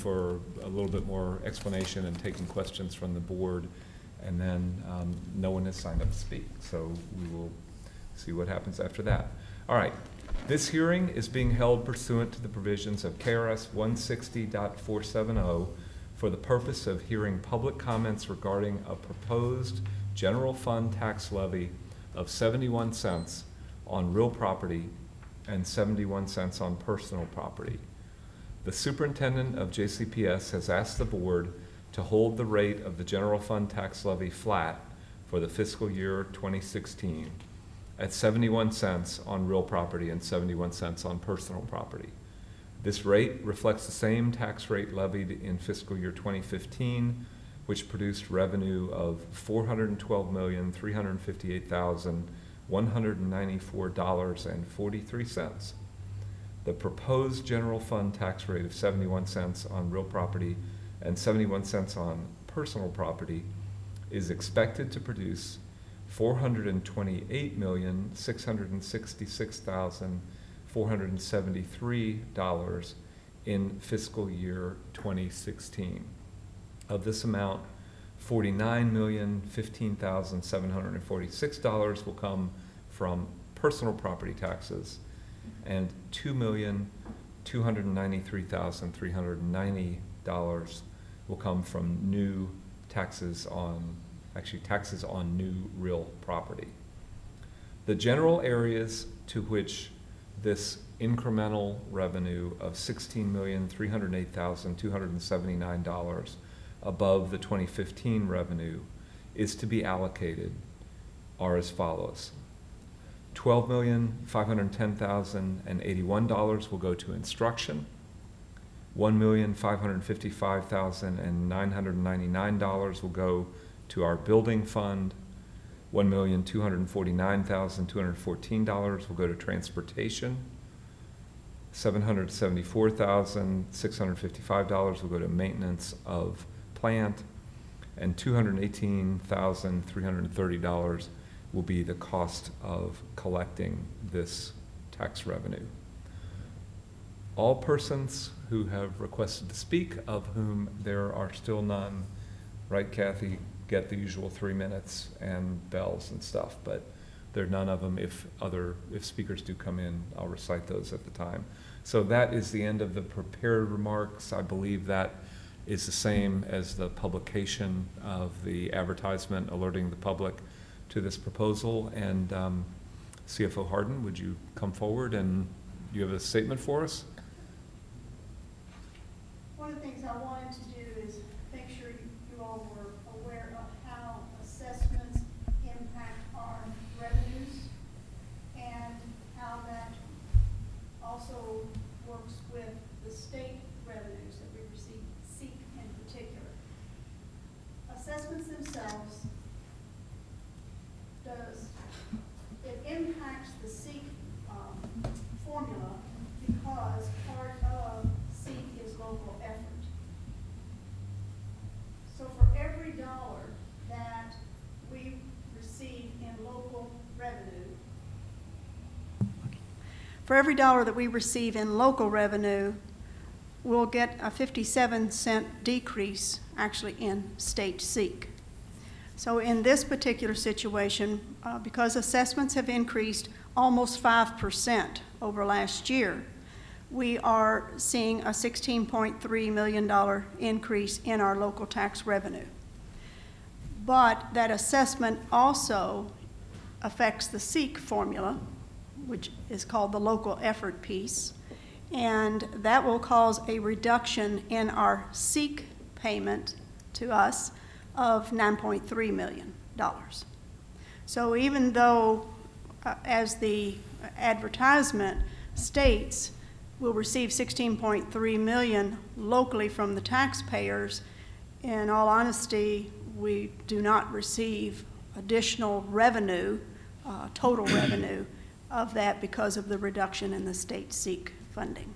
for a little bit more explanation and taking questions from the board. And then no one has signed up to speak, so we will see what happens after that. All right, this hearing is being held pursuant to the provisions of KRS 160.470 for the purpose of hearing public comments regarding a proposed general fund tax levy of 71 cents on real property and 71 cents on personal property. The superintendent of JCPS has asked the board to hold the rate of the general fund tax levy flat for the fiscal year 2016 at 71 cents on real property and 71 cents on personal property. This rate reflects the same tax rate levied in fiscal year 2015, which produced revenue of $412,358,194.43. The proposed general fund tax rate of 71 cents on real property and 71 cents on personal property is expected to produce $428,666,473 in fiscal year 2016. Of this amount, $49,015,746 will come from personal property taxes, and $2,293,390 will come from new taxes on new real property. The general areas to which this incremental revenue of $16,308,279 above the 2015 revenue is to be allocated are as follows. $12,510,081 will go to instruction. $1,555,999 will go to our building fund. $1,249,214 will go to transportation. $774,655 will go to maintenance of plant, and $218,330 will be the cost of collecting this tax revenue. All persons who have requested to speak, of whom there are still none, right, Kathy, get the usual 3 minutes and bells and stuff, but there are none of them. If speakers do come in, I'll recite those at the time. So that is the end of the prepared remarks. I believe that is the same as the publication of the advertisement alerting the public to this proposal. And CFO Hardin, would you come forward and you have a statement for us? One of the things I wanted to do is make sure you all were aware of how assessments impact our revenues and how that also works with the state revenues that we receive, SEEK in particular. Assessments themselves, it impacts the SEEK formula because part of SEEK is local effort. So for every dollar that we receive in local revenue, we'll get a 57-cent decrease actually in state SEEK. So in this particular situation, because assessments have increased almost 5% over last year, we are seeing a $16.3 million increase in our local tax revenue. But that assessment also affects the SEEK formula, which is called the local effort piece, and that will cause a reduction in our SEEK payment to us of $9.3 million. So even though, as the advertisement states, we'll receive $16.3 million locally from the taxpayers, in all honesty, we do not receive additional revenue, total revenue of that because of the reduction in the state SEEK funding.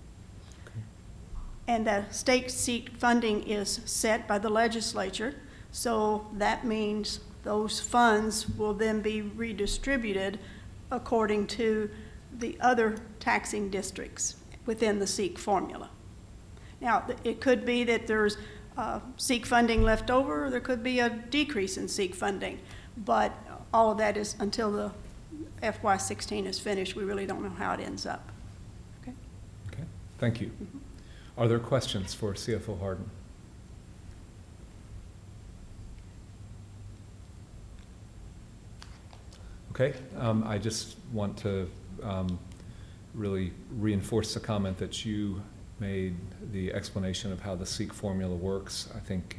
And the state SEEK funding is set by the legislature, so that means those funds will then be redistributed according to the other taxing districts within the SEEK formula. Now, it could be that there's SEEK funding left over, or there could be a decrease in SEEK funding, but all of that is until the FY16 is finished. We really don't know how it ends up. Okay. Okay, thank you. Mm-hmm. Are there questions for CFO Hardin? Okay, I just want to really reinforce the comment that you made, the explanation of how the SEEK formula works. I think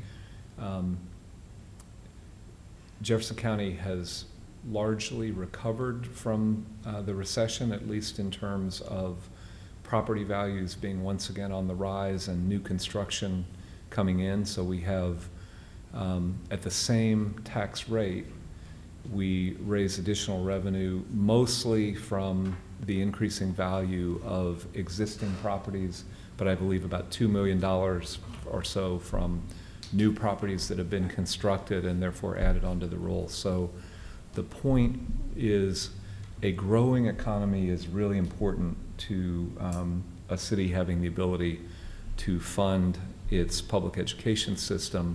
Jefferson County has largely recovered from the recession, at least in terms of property values being once again on the rise and new construction coming in. So we have, at the same tax rate, we raise additional revenue mostly from the increasing value of existing properties, but I believe about $2 million or so from new properties that have been constructed and therefore added onto the roll. So the point is, a growing economy is really important to a city having the ability to fund its public education system.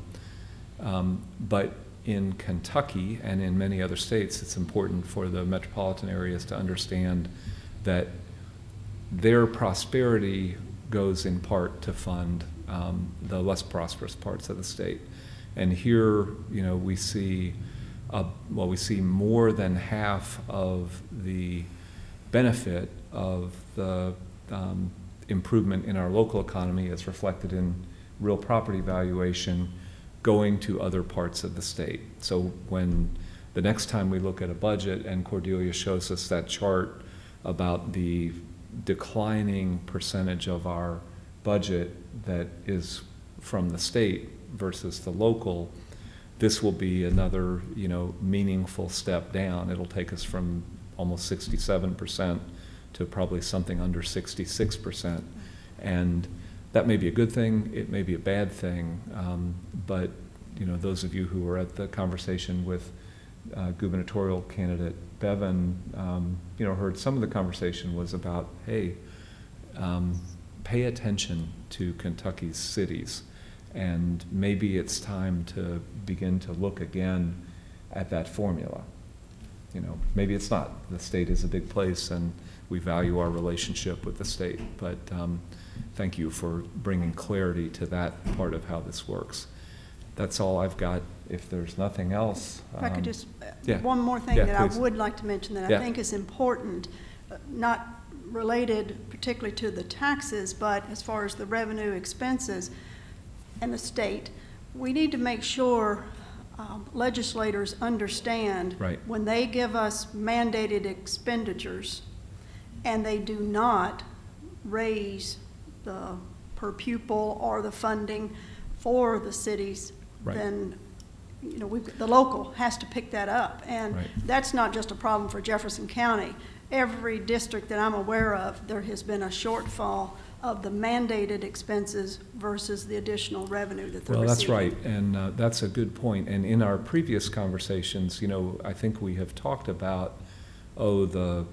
But in Kentucky and in many other states, it's important for the metropolitan areas to understand that their prosperity goes in part to fund the less prosperous parts of the state. And here, you know, we see more than half of the benefit of the improvement in our local economy as reflected in real property valuation going to other parts of the state. So when the next time we look at a budget and Cordelia shows us that chart about the declining percentage of our budget that is from the state versus the local, this will be another, you know, meaningful step down. It'll take us from almost 67% to probably something under 66%. And that may be a good thing, it may be a bad thing, but you know, those of you who were at the conversation with gubernatorial candidate Bevin, you know, heard some of the conversation was about, hey, pay attention to Kentucky's cities, and maybe it's time to begin to look again at that formula. You know, maybe it's not. The state is a big place, and we value our relationship with the state, but thank you for bringing clarity to that part of how this works. That's all I've got. If there's nothing else. If I could just, yeah. one more thing Yeah, that please. I would like to mention that Yeah. I think is important, not related particularly to the taxes, but as far as the revenue expenses and the state, we need to make sure legislators understand Right. when they give us mandated expenditures and they do not raise the per pupil or the funding for the cities, Right. then you know the local has to pick that up, and Right. that's not just a problem for Jefferson County. Every district that I'm aware of, there has been a shortfall of the mandated expenses versus the additional revenue that they're Well, that's receiving. right, and that's a good point. And in our previous conversations, you know, I think we have talked about, the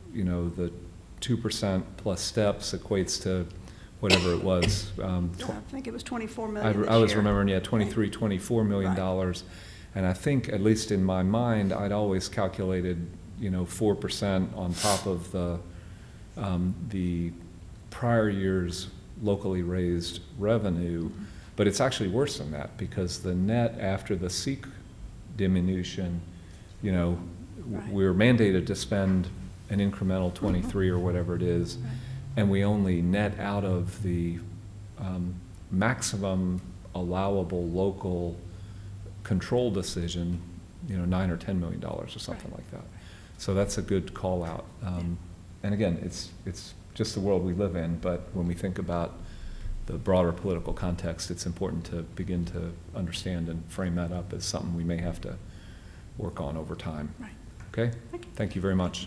2% plus steps equates to whatever it was. I think it was $24 million this I was year. remembering, $24 million. Right. And I think, at least in my mind, I'd always calculated, 4% on top of the prior year's locally raised revenue. But it's actually worse than that, because the net after the SEEK diminution, Right. we're mandated to spend an incremental 23 or whatever it is, Right. and we only net out of the maximum allowable local control decision, $9 or $10 million or something Right. like that. So that's a good call out. And again, it's just the world we live in, but when we think about the broader political context, it's important to begin to understand and frame that up as something we may have to work on over time. Right. Okay? Thank you very much.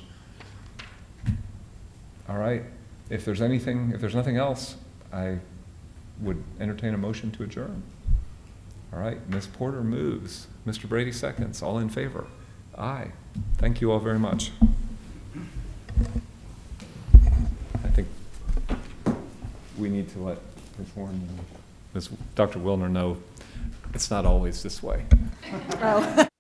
All right. If there's nothing else, I would entertain a motion to adjourn. All right. Ms. Porter moves. Mr. Brady seconds. All in favor? Aye. Thank you all very much. I think we need to let performed. And does Dr. Wilner know it's not always this way? Oh.